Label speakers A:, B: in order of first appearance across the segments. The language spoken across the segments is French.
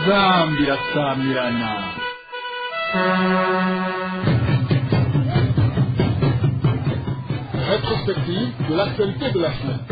A: inzambi irasamirana. Rétrospective de l'actualité de la semaine.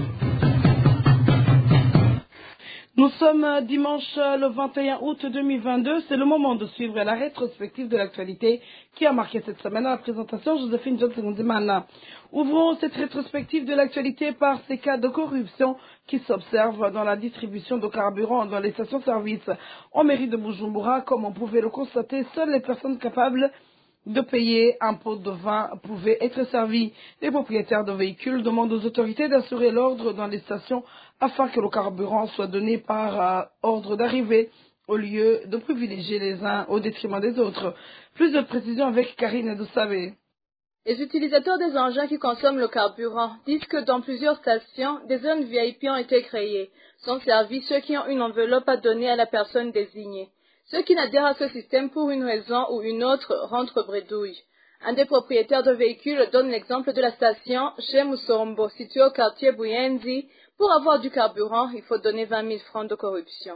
B: Nous sommes dimanche le 21 août 2022. C'est le moment de suivre la rétrospective de l'actualité qui a marqué cette semaine à la présentation Joséphine Johnson-Dimana. Ouvrons cette rétrospective de l'actualité par ces cas de corruption qui s'observent dans la distribution de carburant dans les stations-service en mairie de Bujumbura. Comme on pouvait le constater, seules les personnes capables de payer un pot de vin pouvaient être servis. Les propriétaires de véhicules demandent aux autorités d'assurer l'ordre dans les stations afin que le carburant soit donné par ordre d'arrivée au lieu de privilégier les uns au détriment des autres. Plus de précisions avec Karine Doussabé.
C: Les utilisateurs des engins qui consomment le carburant disent que dans plusieurs stations, des zones VIP ont été créées. Sont servis ceux qui ont une enveloppe à donner à la personne désignée. Ceux qui n'adhèrent à ce système pour une raison ou une autre rentrent bredouille. Un des propriétaires de véhicules donne l'exemple de la station chez Musombo, située au quartier Buyenzi. Pour avoir du carburant, il faut donner 20 000 francs de corruption.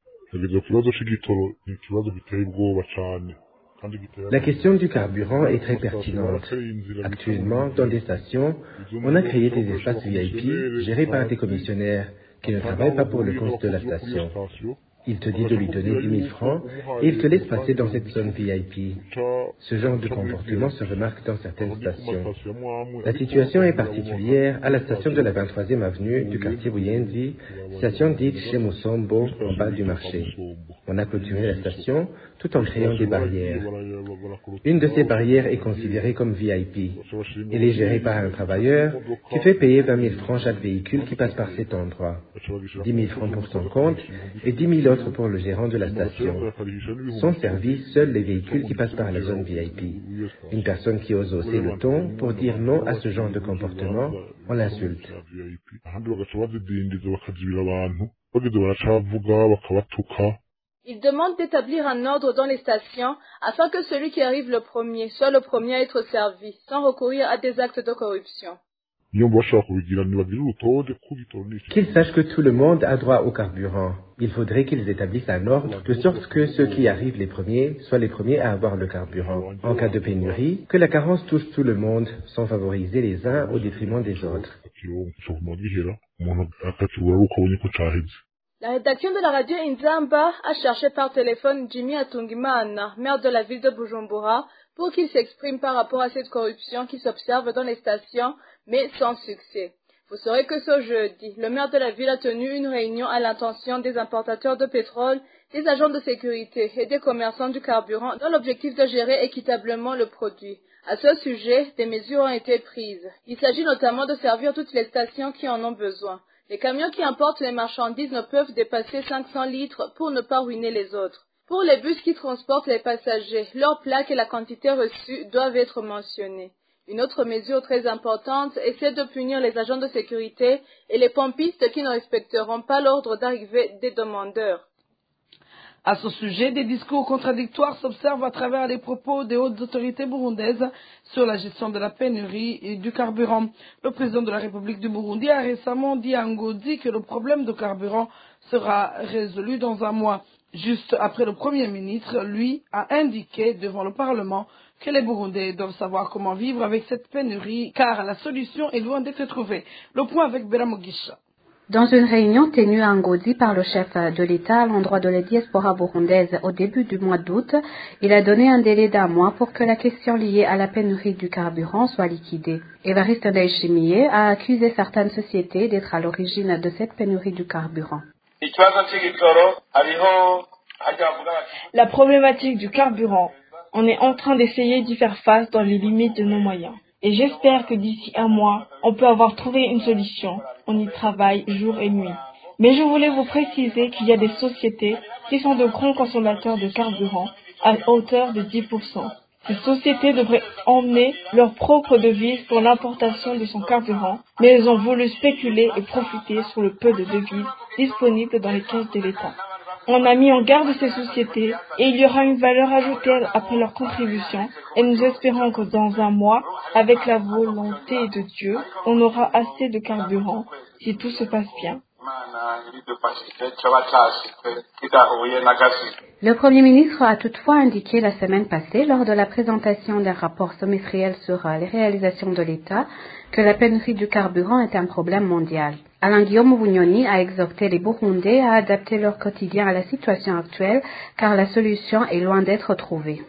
D: La question du carburant est très pertinente. Actuellement, dans des stations, on a créé des espaces VIP gérés par des commissionnaires qui ne travaillent pas pour le compte de la station. Il te dit de lui donner 10 000 francs et il te laisse passer dans cette zone VIP. Ce genre de comportement se remarque dans certaines stations. La situation est particulière à la station de la 23e avenue du quartier Buyenzi, station dite chez Musombo, en bas du marché. On a clôturé la station tout en créant des barrières. Une de ces barrières est considérée comme VIP. Elle est gérée par un travailleur qui fait payer 20 000 francs chaque véhicule qui passe par cet endroit. 10 000 francs pour son compte et 10 000 autres pour le gérant de la station. Sont servis seuls les véhicules qui passent par la zone VIP. Une personne qui ose hausser le ton pour dire non à ce genre de comportement, on l'insulte.
C: Il demande d'établir un ordre dans les stations afin que celui qui arrive le premier soit le premier à être servi, sans recourir à des actes de corruption.
D: Qu'ils sachent que tout le monde a droit au carburant. Il faudrait qu'ils établissent un ordre de sorte que ceux qui arrivent les premiers soient les premiers à avoir le carburant. En cas de pénurie, que la carence touche tout le monde sans favoriser les uns au détriment des autres.
C: La rédaction de la radio Inzamba a cherché par téléphone Jimmy Atungimana, maire de la ville de Bujumbura, pour qu'il s'exprime par rapport à cette corruption qui s'observe dans les stations, mais sans succès. Vous saurez que ce jeudi, le maire de la ville a tenu une réunion à l'intention des importateurs de pétrole, des agents de sécurité et des commerçants du carburant dans l'objectif de gérer équitablement le produit. À ce sujet, des mesures ont été prises. Il s'agit notamment de servir toutes les stations qui en ont besoin. Les camions qui importent les marchandises ne peuvent dépasser 500 litres pour ne pas ruiner les autres. Pour les bus qui transportent les passagers, leurs plaques et la quantité reçue doivent être mentionnées. Une autre mesure très importante est celle de punir les agents de sécurité et les pompistes qui ne respecteront pas l'ordre d'arrivée des demandeurs.
B: À ce sujet, des discours contradictoires s'observent à travers les propos des hautes autorités burundaises sur la gestion de la pénurie et du carburant. Le président de la République du Burundi a récemment dit à Ngodi que le problème de carburant sera résolu dans un mois. Juste après, le Premier ministre, lui, a indiqué devant le Parlement que les Burundais doivent savoir comment vivre avec cette pénurie, car la solution est loin d'être trouvée. Le point avec Bera Mugisha.
E: Dans une réunion tenue à Ngodi par le chef de l'État à l'endroit de la diaspora burundaise au début du mois d'août, il a donné un délai d'1 mois pour que la question liée à la pénurie du carburant soit liquidée. Évariste Ndayishimiye a accusé certaines sociétés d'être à l'origine de cette pénurie du carburant.
F: La problématique du carburant, on est en train d'essayer d'y faire face dans les limites de nos moyens. Et j'espère que d'ici 1 mois, on peut avoir trouvé une solution. On y travaille jour et nuit. Mais je voulais vous préciser qu'il y a des sociétés qui sont de grands consommateurs de carburant à hauteur de 10%. Ces sociétés devraient emmener leur propre devise pour l'importation de son carburant, mais elles ont voulu spéculer et profiter sur le peu de devises disponibles dans les caisses de l'État. On a mis en garde ces sociétés et il y aura une valeur ajoutée après leur contribution et nous espérons que dans 1 mois, avec la volonté de Dieu, on aura assez de carburant si tout se passe bien.
E: Le Premier ministre a toutefois indiqué la semaine passée, lors de la présentation d'un rapport semestriel sur les réalisations de l'État, que la pénurie du carburant est un problème mondial. Alain Guillaume Bunyoni a exhorté les Burundais à adapter leur quotidien à la situation actuelle, car la solution est loin d'être trouvée.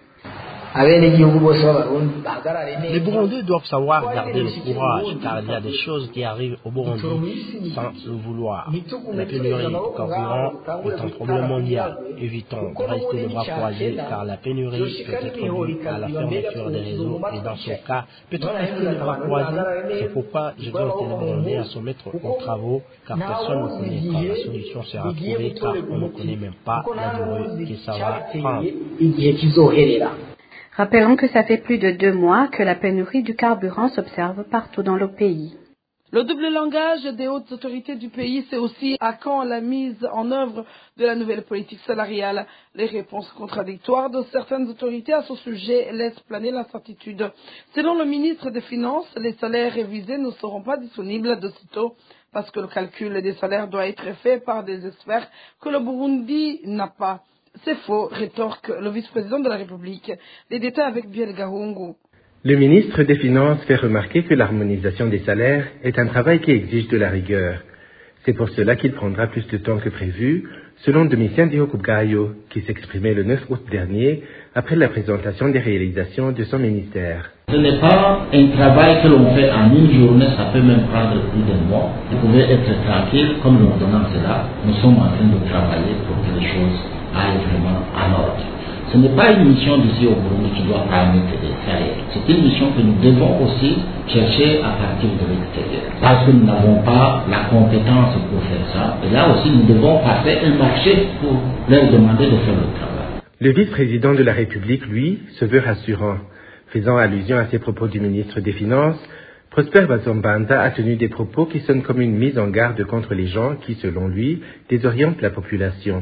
G: Les Burundais doivent savoir garder le courage, car il y a des choses qui arrivent au Burundi sans le vouloir. La pénurie de carburant est un problème mondial. Évitons de rester les bras croisés, car la pénurie peut être due à la fermeture des réseaux, et dans ce cas, peut-on rester les bras croisés? C'est pourquoi j'exhorte les Burundais à se mettre aux travaux, car personne ne connaît quand la solution sera trouvée, car on ne connaît même pas la durée que ça va prendre.
E: Rappelons que ça fait plus de 2 mois que la pénurie du carburant s'observe partout dans le pays.
B: Le double langage des hautes autorités du pays, c'est aussi à quand la mise en œuvre de la nouvelle politique salariale. Les réponses contradictoires de certaines autorités à ce sujet laissent planer l'incertitude. Selon le ministre des Finances, les salaires révisés ne seront pas disponibles de sitôt parce que le calcul des salaires doit être fait par des experts que le Burundi n'a pas. C'est faux, rétorque le vice-président de la République. Les détails avec Biel Gahungu.
D: Le ministre des Finances fait remarquer que l'harmonisation des salaires est un travail qui exige de la rigueur. C'est pour cela qu'il prendra plus de temps que prévu, selon Domitien Dihokubgayo, qui s'exprimait le 9 août dernier après la présentation des réalisations de son ministère.
H: Ce n'est pas un travail que l'on fait en une journée, ça peut même prendre plus d'un mois. Vous pouvez être tranquille, comme l'ordonnance est là. Nous sommes en train de travailler pour que les choses aillent vraiment en ordre. Ce n'est pas une mission d'ici au Burundi qui doit paramétrer les salaires. C'est une mission que nous devons aussi chercher à partir de l'extérieur. Parce que nous n'avons pas la compétence pour faire ça. Et là aussi, nous devons passer un marché pour leur demander de faire le travail.
D: Le vice-président de la République, lui, se veut rassurant. Faisant allusion à ces propos du ministre des Finances, Prosper Bazombanza a tenu des propos qui sonnent comme une mise en garde contre les gens qui, selon lui, désorientent la population.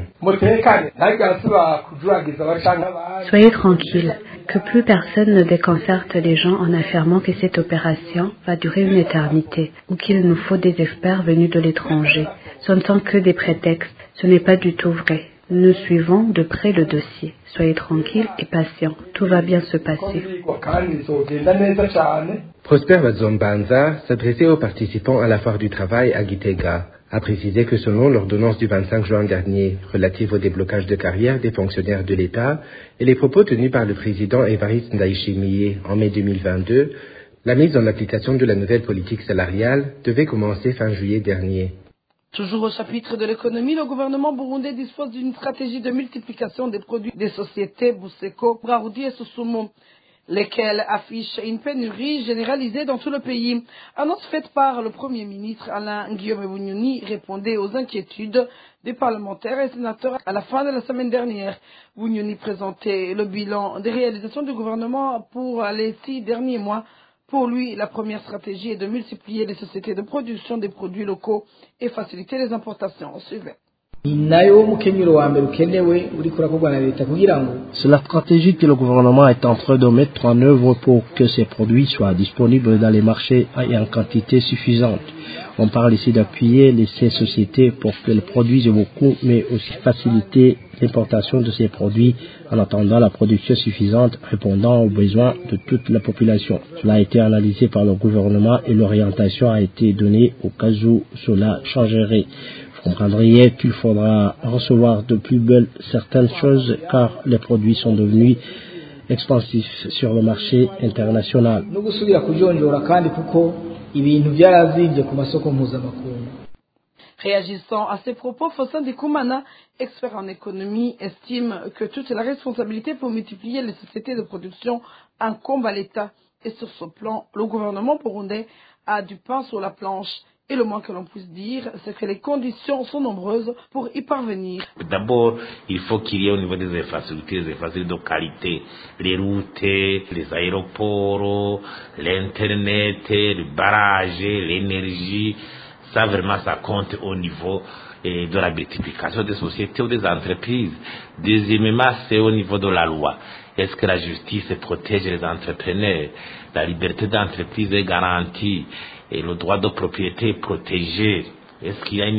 E: Soyez tranquilles, que plus personne ne déconcerte les gens en affirmant que cette opération va durer une éternité ou qu'il nous faut des experts venus de l'étranger. Ce ne sont que des prétextes, ce n'est pas du tout vrai. Nous suivons de près le dossier. Soyez tranquilles et patients. Tout va bien se passer.
D: Prosper Bazombanza s'adressait aux participants à la foire du travail à Gitega, a précisé que selon l'ordonnance du 25 juin dernier relative au déblocage de carrière des fonctionnaires de l'État et les propos tenus par le président Évariste Ndayishimiye en mai 2022, la mise en application de la nouvelle politique salariale devait commencer fin juillet dernier.
B: Toujours au chapitre de l'économie, le gouvernement burundais dispose d'une stratégie de multiplication des produits des sociétés Buseko, Braroudi et Susumo, lesquels affichent une pénurie généralisée dans tout le pays. Annonce faite par le Premier ministre Alain Guillaume Bunyoni répondait aux inquiétudes des parlementaires et sénateurs à la fin de la semaine dernière. Bunyoni présentait le bilan des réalisations du gouvernement pour les 6 derniers mois. Pour lui, la première stratégie est de multiplier les sociétés de production des produits locaux et faciliter les importations. Suivez.
G: C'est la stratégie que le gouvernement est en train de mettre en œuvre pour que ces produits soient disponibles dans les marchés et en quantité suffisante. On parle ici d'appuyer ces sociétés pour qu'elles produisent beaucoup, mais aussi faciliter l'importation de ces produits en attendant la production suffisante répondant aux besoins de toute la population. Cela a été analysé par le gouvernement et l'orientation a été donnée au cas où cela changerait. Vous comprendriez qu'il faudra recevoir de plus belle certaines choses car les produits sont devenus expansifs sur le marché international.
B: Réagissant à ces propos, Fossin Dikumana, expert en économie, estime que toute la responsabilité pour multiplier les sociétés de production incombe à l'État. Et sur ce plan, le gouvernement burundais a du pain sur la planche. Et le moins que l'on puisse dire, c'est que les conditions sont nombreuses pour y parvenir.
I: D'abord, il faut qu'il y ait au niveau des infrastructures de qualité, les routes, les aéroports, l'internet, les barrages, l'énergie. Ça vraiment, ça compte au niveau de la multiplication des sociétés ou des entreprises. Deuxièmement, c'est au niveau de la loi. Est-ce que la justice protège les entrepreneurs? La liberté d'entreprise est garantie et le droit de propriété est protégé? Est-ce qu'il y a une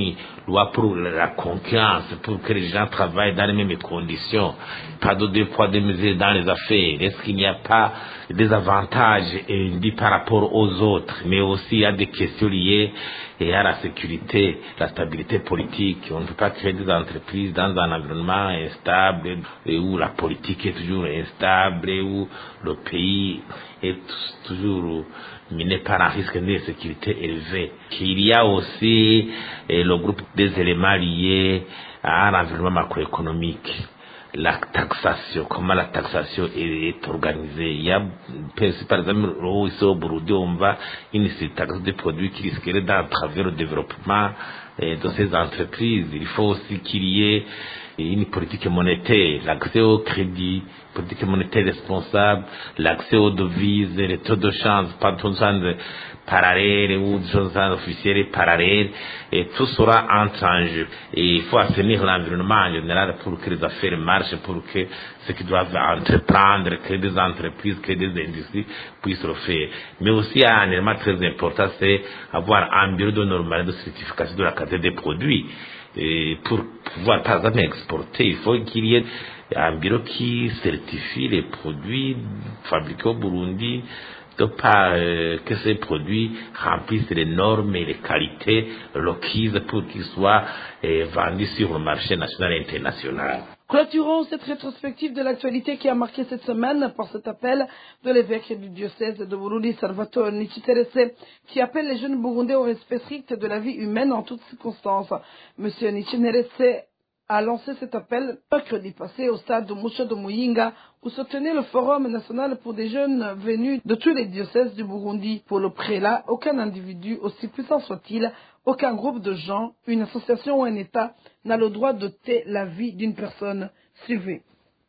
I: loi pour la concurrence, pour que les gens travaillent dans les mêmes conditions, pas de deux poids, deux mesures dans les affaires. Est-ce qu'il n'y a pas des avantages induits par rapport aux autres, mais aussi il y a des questions liées à la sécurité, la stabilité politique. On ne peut pas créer des entreprises dans un environnement instable, où la politique est toujours instable, où le pays est toujours miné par un risque de sécurité élevé. Il y a aussi le groupe des éléments liés à un environnement macroéconomique. La taxation, comment la taxation est organisée. Il y a, par exemple, ici au Burundi, on va une taxe des produits qui risquerait d'entraver le développement de ces entreprises. Il faut aussi qu'il y ait une politique monétaire, l'accès au crédit, politique monétaire responsable, l'accès aux devises, les taux de change, pas de change parallèles ou des choses officielles parallèles, et tout sera entre en jeu. Et il faut assainir l'environnement en général pour que les affaires marchent, pour que ceux qui doivent entreprendre, créer des entreprises, créer des industries puissent le faire. Mais aussi, un élément très important, c'est avoir un bureau de normalisation de certification de la qualité des produits. Et pour pouvoir, par exemple, exporter, il faut qu'il y ait un bureau qui certifie les produits fabriqués au Burundi, de pas que ces produits remplissent les normes et les qualités requises pour qu'ils soient vendus sur le marché national et international.
B: Clôturons cette rétrospective de l'actualité qui a marqué cette semaine par cet appel de l'évêque du diocèse de Burundi, Salvatore Niciterese, qui appelle les jeunes Burundais au respect strict de la vie humaine en toutes circonstances. Monsieur Niciterese a lancé cet appel mercredi passé au stade de Musha de Muyinga, où se tenait le forum national pour des jeunes venus de tous les diocèses du Burundi. Pour le prélat, aucun individu, aussi puissant soit-il, aucun groupe de gens, une association ou un État n'a le droit d'ôter la vie d'une personne. Suivez.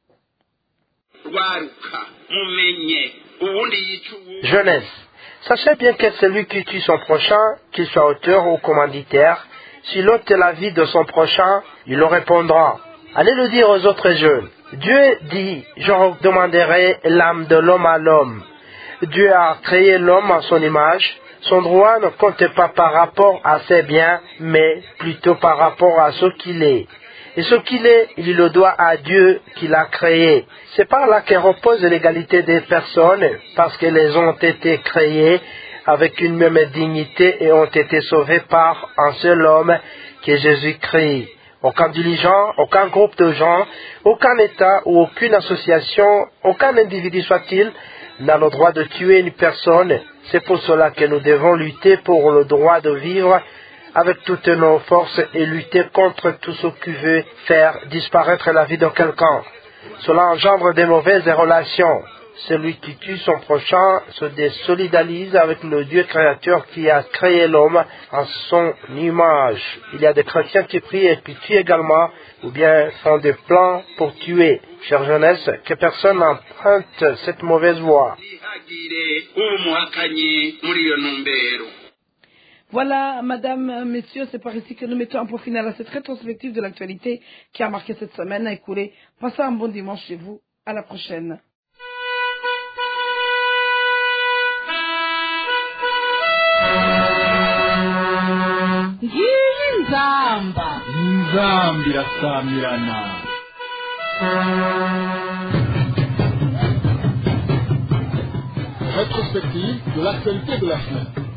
G: Jeunesse, sachez bien que celui qui tue son prochain, qu'il soit auteur ou commanditaire, s'il ôte la vie de son prochain, il le répondra. Allez le dire aux autres jeunes. Dieu dit, je demanderai l'âme de l'homme à l'homme. Dieu a créé l'homme à son image. Son droit ne compte pas par rapport à ses biens, mais plutôt par rapport à ce qu'il est. Et ce qu'il est, il le doit à Dieu qui l'a créé. C'est par là que repose l'égalité des personnes, parce qu'elles ont été créées avec une même dignité et ont été sauvées par un seul homme qui est Jésus-Christ. Aucun dirigeant, aucun groupe de gens, aucun État ou aucune association, aucun individu soit-il, n'a le droit de tuer une personne. C'est pour cela que nous devons lutter pour le droit de vivre avec toutes nos forces et lutter contre tout ce qui veut faire disparaître la vie de quelqu'un. Cela engendre de mauvaises relations. Celui qui tue son prochain se désolidarise avec le Dieu créateur qui a créé l'homme en son image. Il y a des chrétiens qui prient et qui tuent également, ou bien font des plans pour tuer. Chère jeunesse, que personne n'emprunte cette mauvaise voie.
B: Voilà, madame, messieurs, c'est par ici que nous mettons un point final à cette rétrospective de l'actualité qui a marqué cette semaine à écouler. Passez un bon dimanche chez vous. À la prochaine.
A: Nzambi rasamirana. Rétrospective de l'actualité de la semaine.